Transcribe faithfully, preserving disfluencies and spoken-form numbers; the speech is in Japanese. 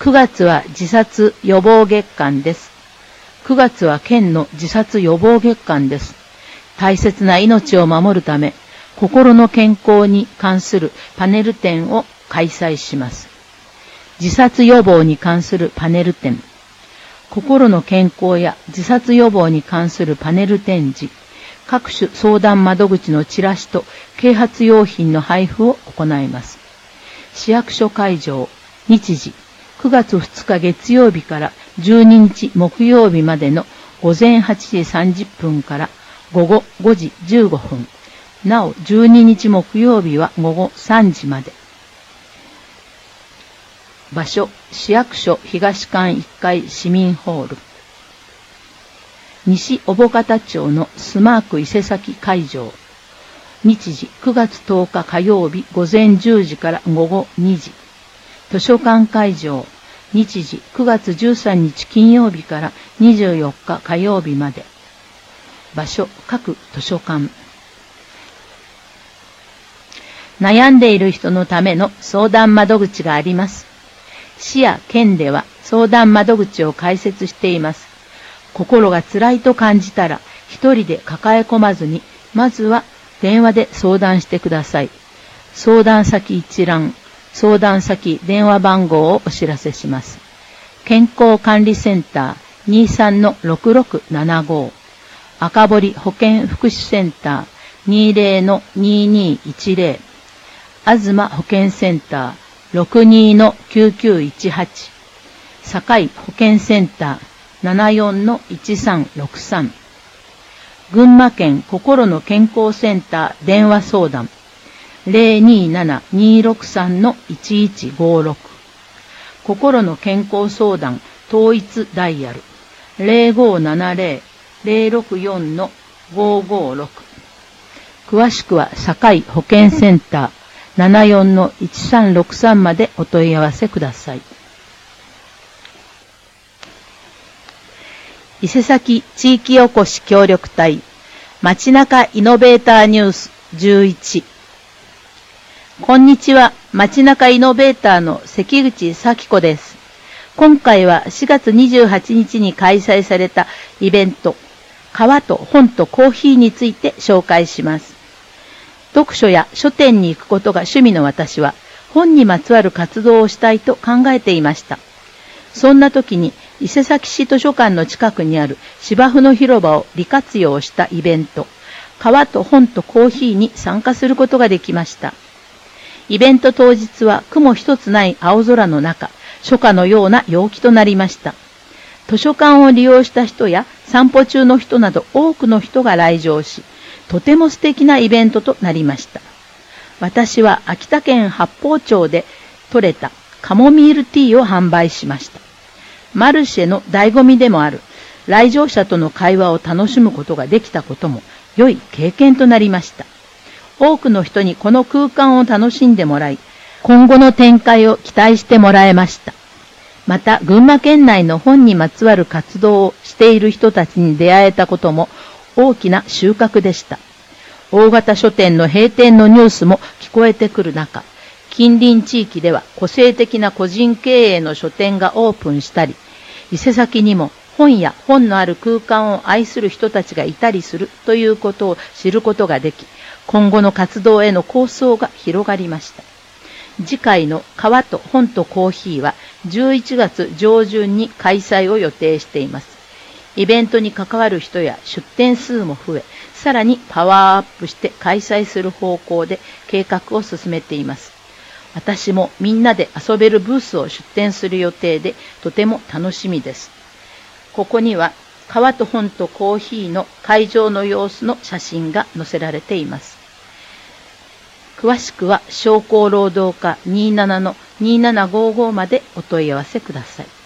くがつは自殺予防月間です。くがつは県の自殺予防月間です。大切な命を守るため、心の健康に関するパネル展を開催します。自殺予防に関するパネル展。心の健康や自殺予防に関するパネル展示、各種相談窓口のチラシと啓発用品の配布を行います。市役所会場、日時、くがつふつか月曜日からじゅうににち木曜日までのごぜんはちじさんじゅっぷんからごごごじじゅうごふん、なおじゅうににち木曜日はごごさんじまで。場所、市役所東館いっかい市民ホール。西小保方町のスマーク伊勢崎会場。日時くがつとおか火曜日ごぜんじゅうじからごごにじ。図書館会場。日時くがつじゅうさんにち金曜日からにじゅうよっか火曜日まで。場所、各図書館。悩んでいる人のための相談窓口があります。市や県では相談窓口を開設しています。心が辛いと感じたら一人で抱え込まずに、まずは電話で相談してください。相談先一覧、相談先電話番号をお知らせします。健康管理センター にじゅうさんのろくろくななご、赤堀保健福祉センター にじゅうのにじゅうにいちぜろ、東保健センターろくにのきゅうきゅういちはち、堺保健センターななよんのいちさんろくさん、群馬県心の健康センター電話相談ゼロにーななにーろくさんのいちいちごろく、心の健康相談統一ダイヤルゼロごななゼロ ゼロろくよんのごごろく、詳しくは堺保健センターななよんのいちさんろくさんまでお問い合わせください。伊勢崎地域おこし協力隊街中イノベーターニュースじゅういち。こんにちは、街中イノベーターの関口咲子です。今回はしがつにじゅうはちにちに開催されたイベント、川と本とコーヒーについて紹介します。読書や書店に行くことが趣味の私は、本にまつわる活動をしたいと考えていました。そんな時に、伊勢崎市図書館の近くにある芝生の広場を利活用したイベント、川と本とコーヒーに参加することができました。イベント当日は雲一つない青空の中、初夏のような陽気となりました。図書館を利用した人や散歩中の人など多くの人が来場し、とても素敵なイベントとなりました。私は秋田県八峰町で採れたカモミールティーを販売しました。マルシェの醍醐味でもある来場者との会話を楽しむことができたことも良い経験となりました。多くの人にこの空間を楽しんでもらい、今後の展開を期待してもらえました。また、群馬県内の本にまつわる活動をしている人たちに出会えたことも大きな収穫でした。大型書店の閉店のニュースも聞こえてくる中、近隣地域では個性的な個人経営の書店がオープンしたり、伊勢崎にも本や本のある空間を愛する人たちがいたりするということを知ることができ、今後の活動への構想が広がりました。次回の川と本とコーヒーはじゅういちがつ上旬に開催を予定しています。イベントに関わる人や出店数も増え、さらにパワーアップして開催する方向で計画を進めています。私もみんなで遊べるブースを出展する予定でとても楽しみです。ここには川と本とコーヒーの会場の様子の写真が載せられています。詳しくは商工労働課にじゅうななのにじゅうななごじゅうごまでお問い合わせください。